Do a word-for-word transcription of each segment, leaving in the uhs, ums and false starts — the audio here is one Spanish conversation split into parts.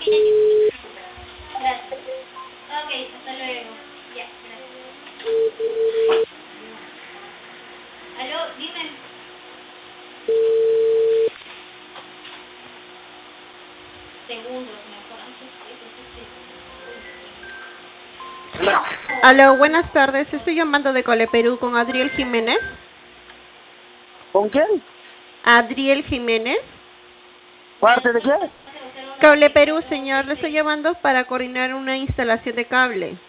Gracias. Ok, hasta luego. Ya, gracias. Aló, dime. Segundos, mejor antes que Aló, buenas tardes. Estoy llamando de Cole Perú con Adriel Jiménez. ¿Con quién? Adriel Jiménez. ¿Parte de qué? Cable Perú, señor. Le estoy llamando para coordinar una instalación de cable.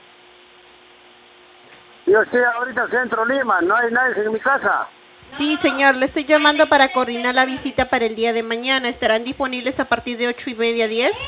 Yo estoy ahorita en Centro Lima, no hay nadie en mi casa. Sí, señor. Le estoy llamando para coordinar la visita para el día de mañana. ¿Estarán disponibles a partir de ocho y media a diez?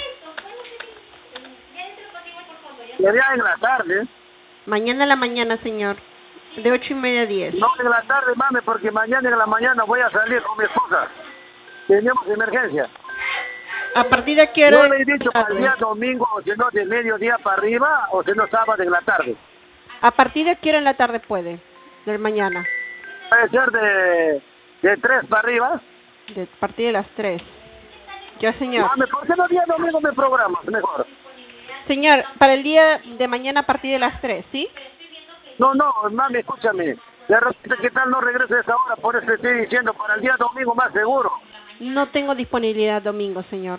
Sería en la tarde. Mañana a la mañana, señor. De ocho y media a diez. No en la tarde, mami, porque mañana en la mañana voy a salir con mi esposa. Tenemos emergencia. ¿A partir de qué hora? Yo le he dicho para el día domingo, o si no, de mediodía para arriba, o si no, sábado en la tarde. ¿A partir de qué hora en la tarde puede? Del mañana. Puede ser de, de tres para arriba. De a partir de las tres. Ya, señor. Mami, ¿por qué no día domingo me programas mejor? Señor, para el día de mañana a partir de las tres, ¿sí? No, no, mami, escúchame. De repente, ¿qué tal no regreso a esa hora? Por eso estoy diciendo, para el día domingo más seguro. No tengo disponibilidad domingo, señor.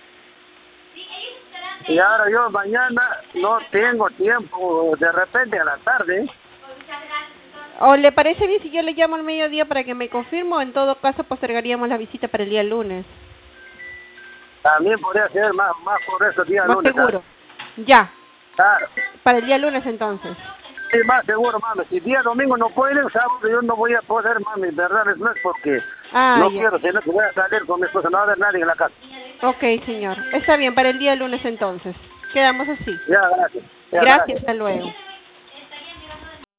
Y ahora yo mañana no tengo tiempo, de repente a la tarde. ¿O le parece bien si yo le llamo al mediodía para que me confirme o en todo caso postergaríamos la visita para el día lunes? También podría ser más, más por esos días Más lunes. seguro. Ya. Claro. Para el día lunes entonces. Sí, más seguro, mami. Si día domingo no pueden, sábado yo no voy a poder, mami. Verdad, no es porque Ah, no ya. quiero, sino que voy a salir con mi esposa. No va a haber nadie en la casa. Ok, señor. Está bien, para el día lunes entonces. Quedamos así. Ya, gracias. Ya, Gracias, hasta luego.